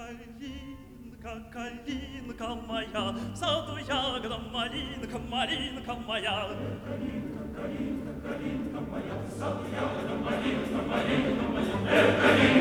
Калинка, калинка моя, в саду ягода малинка, малинка моя. Калинка, калинка моя, в саду ягода малинка, малинка моя.